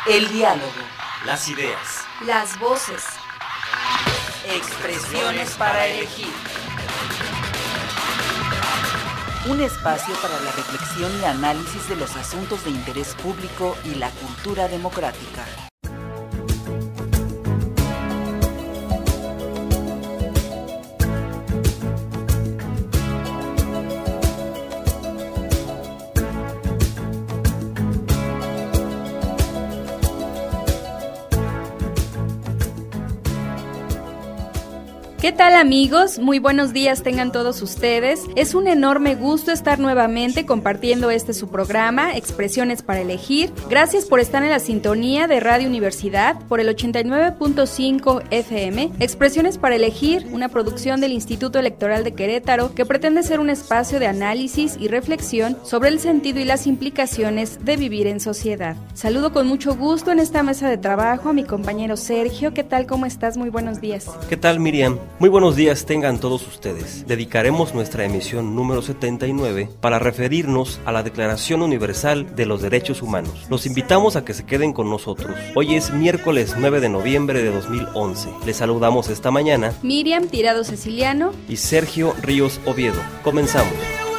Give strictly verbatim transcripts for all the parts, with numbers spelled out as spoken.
El diálogo. Las ideas. Las voces. Expresiones para elegir. Un espacio para la reflexión y análisis de los asuntos de interés público y la cultura democrática. ¿Qué tal, amigos? Muy buenos días tengan todos ustedes. Es un enorme gusto estar nuevamente compartiendo este su programa, Expresiones para Elegir. Gracias por estar en la sintonía de Radio Universidad por el ochenta y nueve punto cinco F M. Expresiones para Elegir, una producción del Instituto Electoral de Querétaro que pretende ser un espacio de análisis y reflexión sobre el sentido y las implicaciones de vivir en sociedad. Saludo con mucho gusto en esta mesa de trabajo a mi compañero Sergio. ¿Qué tal? ¿Cómo estás? Muy buenos días. ¿Qué tal, Miriam? Muy buenos días tengan todos ustedes. Dedicaremos nuestra emisión número setenta y nueve para referirnos a la Declaración Universal de los Derechos Humanos. Los invitamos a que se queden con nosotros. Hoy es miércoles nueve de noviembre de dos mil once. Les saludamos esta mañana Miriam Tirado Ceciliano y Sergio Ríos Oviedo. Comenzamos.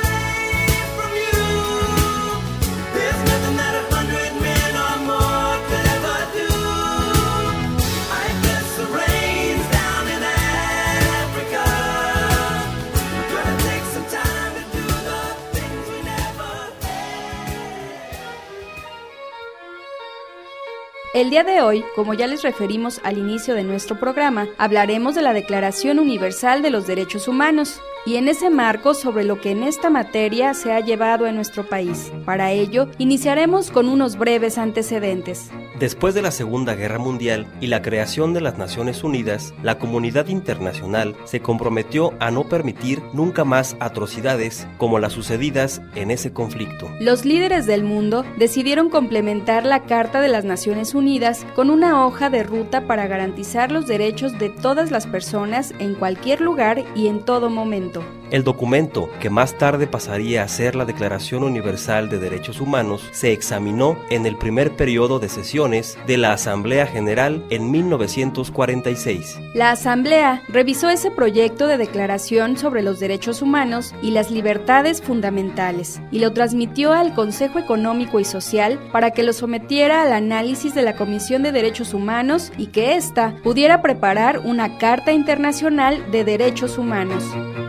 El día de hoy, como ya les referimos al inicio de nuestro programa, hablaremos de la Declaración Universal de los Derechos Humanos y en ese marco sobre lo que en esta materia se ha llevado en nuestro país. Para ello, iniciaremos con unos breves antecedentes. Después de la Segunda Guerra Mundial y la creación de las Naciones Unidas, la comunidad internacional se comprometió a no permitir nunca más atrocidades como las sucedidas en ese conflicto. Los líderes del mundo decidieron complementar la Carta de las Naciones Unidas con una hoja de ruta para garantizar los derechos de todas las personas en cualquier lugar y en todo momento. El documento, que más tarde pasaría a ser la Declaración Universal de Derechos Humanos, se examinó en el primer periodo de sesiones de la Asamblea General en mil novecientos cuarenta y seis. La Asamblea revisó ese proyecto de declaración sobre los derechos humanos y las libertades fundamentales y lo transmitió al Consejo Económico y Social para que lo sometiera al análisis de la Comisión de Derechos Humanos y que ésta pudiera preparar una Carta Internacional de Derechos Humanos.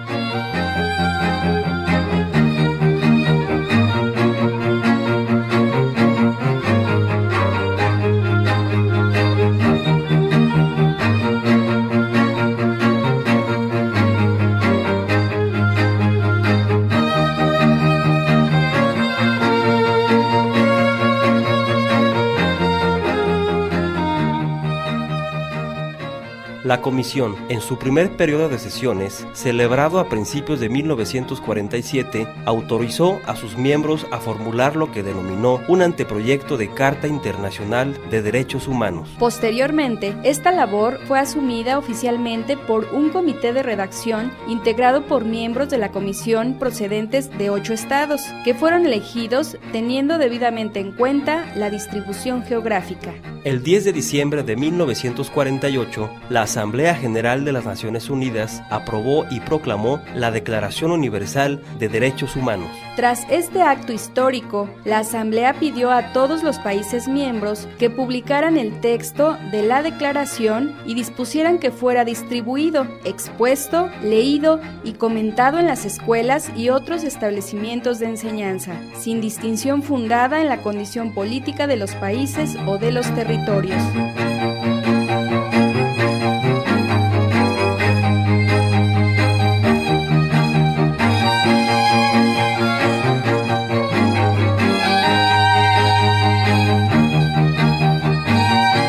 La Comisión, en su primer periodo de sesiones, celebrado a principios de mil novecientos cuarenta y siete, autorizó a sus miembros a formular lo que denominó un anteproyecto de Carta Internacional de Derechos Humanos. Posteriormente, esta labor fue asumida oficialmente por un comité de redacción integrado por miembros de la Comisión procedentes de ocho estados, que fueron elegidos teniendo debidamente en cuenta la distribución geográfica. El diez de diciembre de mil novecientos cuarenta y ocho, la Asamblea General de las Naciones Unidas aprobó y proclamó la Declaración Universal de Derechos Humanos. Tras este acto histórico, la Asamblea pidió a todos los países miembros que publicaran el texto de la declaración y dispusieran que fuera distribuido, expuesto, leído y comentado en las escuelas y otros establecimientos de enseñanza, sin distinción fundada en la condición política de los países o de los territorios.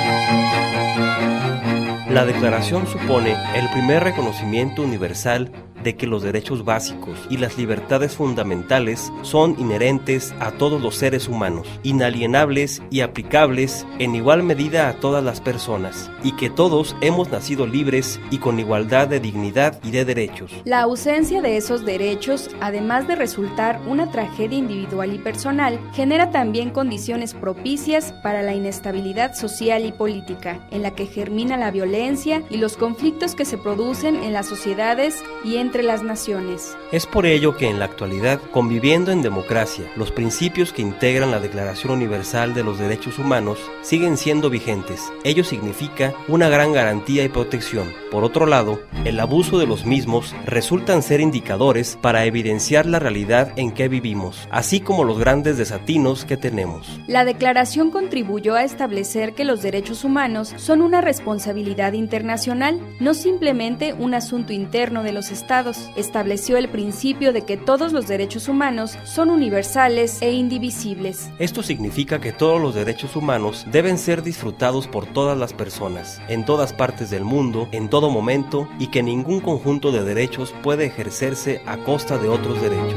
La declaración supone el primer reconocimiento universal de que los derechos básicos y las libertades fundamentales son inherentes a todos los seres humanos, inalienables y aplicables en igual medida a todas las personas, y que todos hemos nacido libres y con igualdad de dignidad y de derechos. La ausencia de esos derechos, además de resultar una tragedia individual y personal, genera también condiciones propicias para la inestabilidad social y política, en la que germina la violencia y los conflictos que se producen en las sociedades y entre las naciones. Es por ello que en la actualidad, conviviendo en democracia, los principios que integran la Declaración Universal de los Derechos Humanos siguen siendo vigentes. Ello significa una gran garantía y protección. Por otro lado, el abuso de los mismos resultan ser indicadores para evidenciar la realidad en que vivimos, así como los grandes desatinos que tenemos. La declaración contribuyó a establecer que los derechos humanos son una responsabilidad internacional, no simplemente un asunto interno de los estados. Estableció el principio de que todos los derechos humanos son universales e indivisibles. Esto significa que todos los derechos humanos deben ser disfrutados por todas las personas, en todas partes del mundo, en todo momento, y que ningún conjunto de derechos puede ejercerse a costa de otros derechos.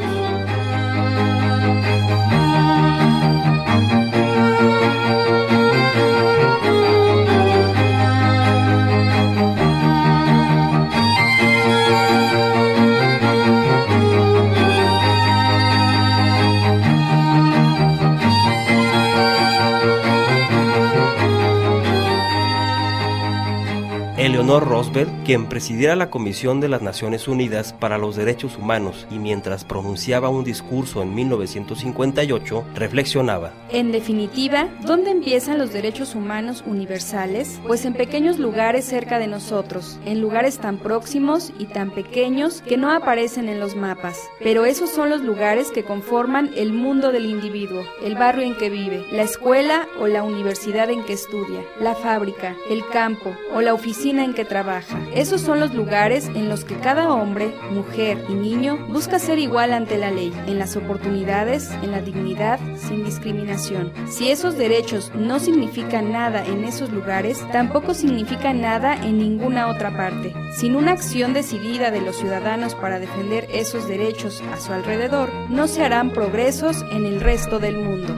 Eleanor Roosevelt, quien presidiera la Comisión de las Naciones Unidas para los Derechos Humanos y mientras pronunciaba un discurso en mil novecientos cincuenta y ocho, reflexionaba: En definitiva, ¿dónde empiezan los derechos humanos universales? Pues en pequeños lugares cerca de nosotros, en lugares tan próximos y tan pequeños que no aparecen en los mapas. Pero esos son los lugares que conforman el mundo del individuo, el barrio en que vive, la escuela o la universidad en que estudia, la fábrica, el campo o la oficina en que trabaja. Esos son los lugares en los que cada hombre, mujer y niño busca ser igual ante la ley, en las oportunidades, en la dignidad, sin discriminación. Si esos derechos no significan nada en esos lugares, tampoco significan nada en ninguna otra parte. Sin una acción decidida de los ciudadanos para defender esos derechos a su alrededor, no se harán progresos en el resto del mundo.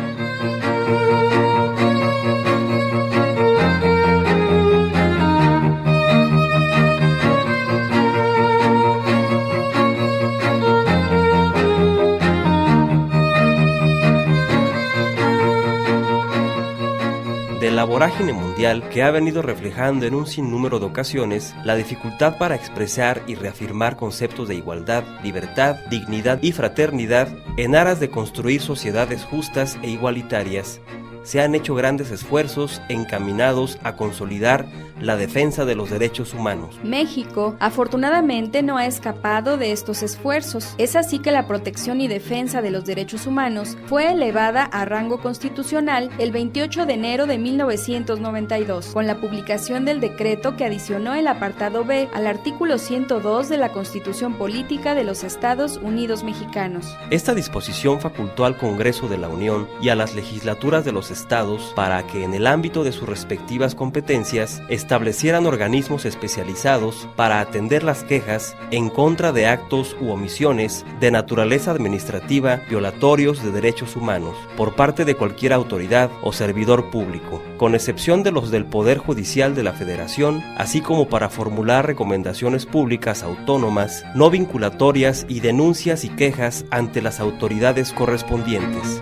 De la vorágine mundial que ha venido reflejando en un sinnúmero de ocasiones la dificultad para expresar y reafirmar conceptos de igualdad, libertad, dignidad y fraternidad en aras de construir sociedades justas e igualitarias, se han hecho grandes esfuerzos encaminados a consolidar la defensa de los derechos humanos. México, afortunadamente, no ha escapado de estos esfuerzos. Es así que la protección y defensa de los derechos humanos fue elevada a rango constitucional el veintiocho de enero de mil novecientos noventa y dos, con la publicación del decreto que adicionó el apartado B al artículo ciento dos de la Constitución Política de los Estados Unidos Mexicanos. Esta disposición facultó al Congreso de la Unión y a las legislaturas de los estados para que en el ámbito de sus respectivas competencias establecieran organismos especializados para atender las quejas en contra de actos u omisiones de naturaleza administrativa violatorios de derechos humanos por parte de cualquier autoridad o servidor público, con excepción de los del Poder Judicial de la Federación, así como para formular recomendaciones públicas autónomas, no vinculatorias y denuncias y quejas ante las autoridades correspondientes.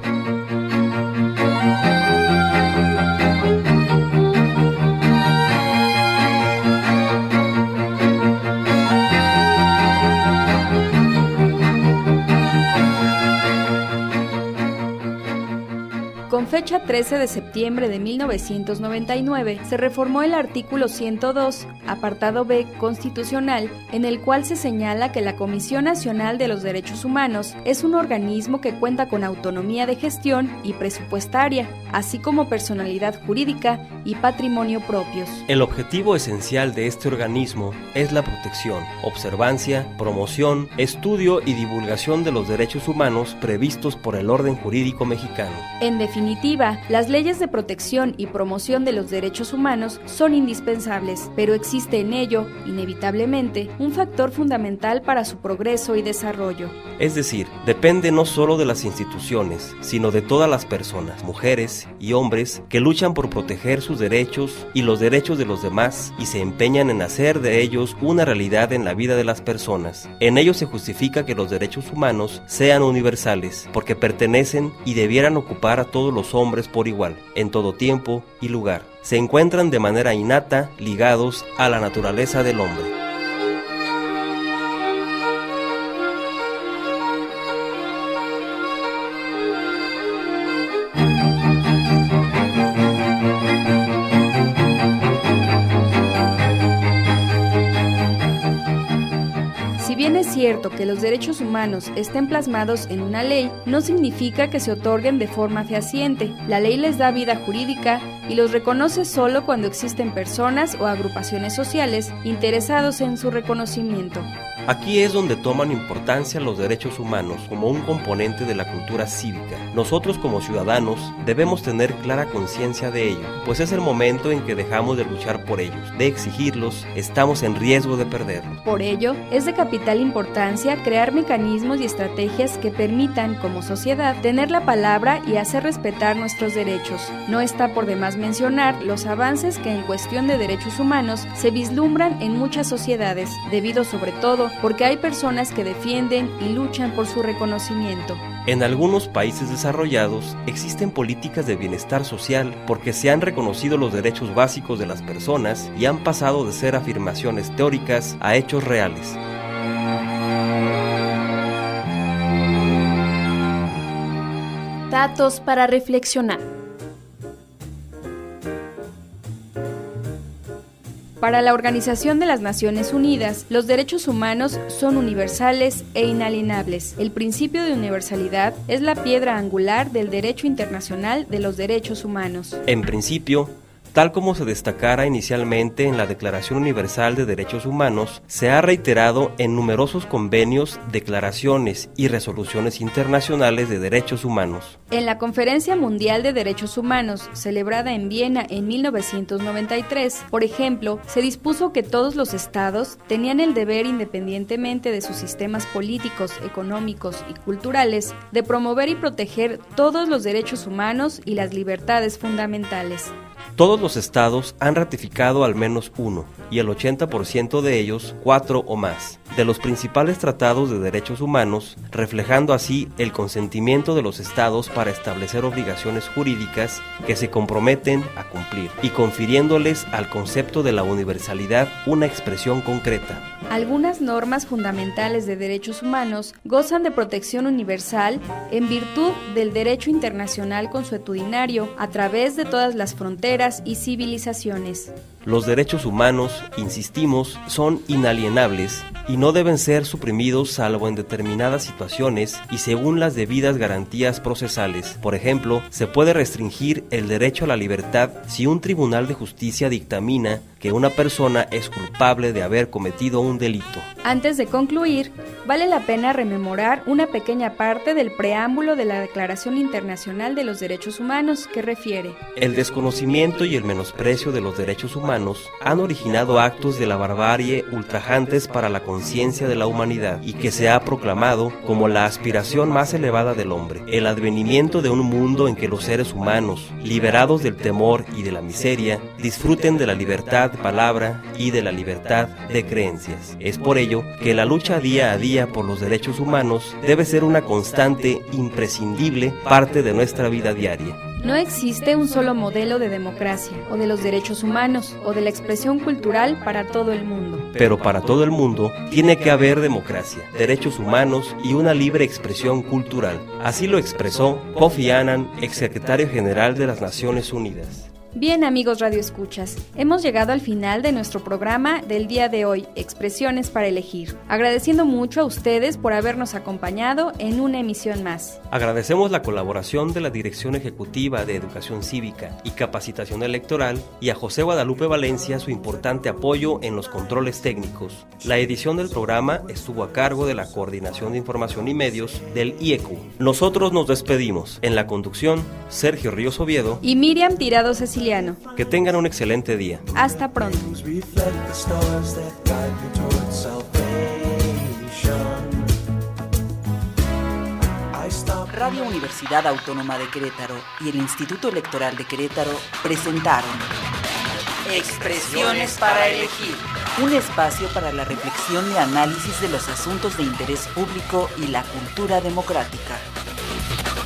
Con fecha trece de septiembre de mil novecientos noventa y nueve, se reformó el artículo ciento dos, apartado B constitucional, en el cual se señala que la Comisión Nacional de los Derechos Humanos es un organismo que cuenta con autonomía de gestión y presupuestaria, así como personalidad jurídica y patrimonio propios. El objetivo esencial de este organismo es la protección, observancia, promoción, estudio y divulgación de los derechos humanos previstos por el orden jurídico mexicano. En definitiva, definitiva, las leyes de protección y promoción de los derechos humanos son indispensables, pero existe en ello, inevitablemente, un factor fundamental para su progreso y desarrollo. Es decir, depende no solo de las instituciones, sino de todas las personas, mujeres y hombres, que luchan por proteger sus derechos y los derechos de los demás y se empeñan en hacer de ellos una realidad en la vida de las personas. En ello se justifica que los derechos humanos sean universales, porque pertenecen y debieran ocupar a todos los hombres por igual, en todo tiempo y lugar. Se encuentran de manera innata ligados a la naturaleza del hombre. Si bien es cierto que los derechos humanos estén plasmados en una ley, no significa que se otorguen de forma fehaciente. La ley les da vida jurídica y los reconoce solo cuando existen personas o agrupaciones sociales interesados en su reconocimiento. Aquí es donde toman importancia los derechos humanos como un componente de la cultura cívica. Nosotros como ciudadanos debemos tener clara conciencia de ello, pues es el momento en que dejamos de luchar por ellos, de exigirlos, estamos en riesgo de perderlos. Por ello, es de capital importancia crear mecanismos y estrategias que permitan, como sociedad, tener la palabra y hacer respetar nuestros derechos. No está por demás mencionar los avances que en cuestión de derechos humanos se vislumbran en muchas sociedades, debido sobre todo porque hay personas que defienden y luchan por su reconocimiento. En algunos países desarrollados existen políticas de bienestar social porque se han reconocido los derechos básicos de las personas y han pasado de ser afirmaciones teóricas a hechos reales. Datos para reflexionar. Para la Organización de las Naciones Unidas, los derechos humanos son universales e inalienables. El principio de universalidad es la piedra angular del derecho internacional de los derechos humanos. En principio, tal como se destacara inicialmente en la Declaración Universal de Derechos Humanos, se ha reiterado en numerosos convenios, declaraciones y resoluciones internacionales de derechos humanos. En la Conferencia Mundial de Derechos Humanos, celebrada en Viena en mil novecientos noventa y tres, por ejemplo, se dispuso que todos los estados tenían el deber, independientemente de sus sistemas políticos, económicos y culturales, de promover y proteger todos los derechos humanos y las libertades fundamentales. Todos los estados han ratificado al menos uno, y el ochenta por ciento de ellos cuatro o más, de los principales tratados de derechos humanos, reflejando así el consentimiento de los estados para establecer obligaciones jurídicas que se comprometen a cumplir, y confiriéndoles al concepto de la universalidad una expresión concreta. Algunas normas fundamentales de derechos humanos gozan de protección universal en virtud del derecho internacional consuetudinario a través de todas las fronteras y civilizaciones. Los derechos humanos, insistimos, son inalienables y no deben ser suprimidos salvo en determinadas situaciones y según las debidas garantías procesales. Por ejemplo, se puede restringir el derecho a la libertad si un tribunal de justicia dictamina que una persona es culpable de haber cometido un delito. Antes de concluir, vale la pena rememorar una pequeña parte del preámbulo de la Declaración Internacional de los Derechos Humanos que refiere: el desconocimiento y el menosprecio de los derechos humanos han originado actos de la barbarie ultrajantes para la conciencia de la humanidad y que se ha proclamado como la aspiración más elevada del hombre, el advenimiento de un mundo en que los seres humanos, liberados del temor y de la miseria, disfruten de la libertad de palabra y de la libertad de creencias. Es por ello que la lucha día a día por los derechos humanos debe ser una constante, imprescindible parte de nuestra vida diaria. No existe un solo modelo de democracia, o de los derechos humanos, o de la expresión cultural para todo el mundo. Pero para todo el mundo tiene que haber democracia, derechos humanos y una libre expresión cultural. Así lo expresó Kofi Annan, exsecretario general de las Naciones Unidas. Bien, amigos radioescuchas, hemos llegado al final de nuestro programa del día de hoy, Expresiones para Elegir. Agradeciendo mucho a ustedes por habernos acompañado en una emisión más. Agradecemos la colaboración de la Dirección Ejecutiva de Educación Cívica y Capacitación Electoral y a José Guadalupe Valencia su importante apoyo en los controles técnicos. La edición del programa estuvo a cargo de la Coordinación de Información y Medios del I E C U. Nosotros nos despedimos. En la conducción, Sergio Ríos Oviedo y Miriam Tirado Ceciliano. Que tengan un excelente día. Hasta pronto. Radio Universidad Autónoma de Querétaro y el Instituto Electoral de Querétaro presentaron Expresiones para Elegir, un espacio para la reflexión y análisis de los asuntos de interés público y la cultura democrática.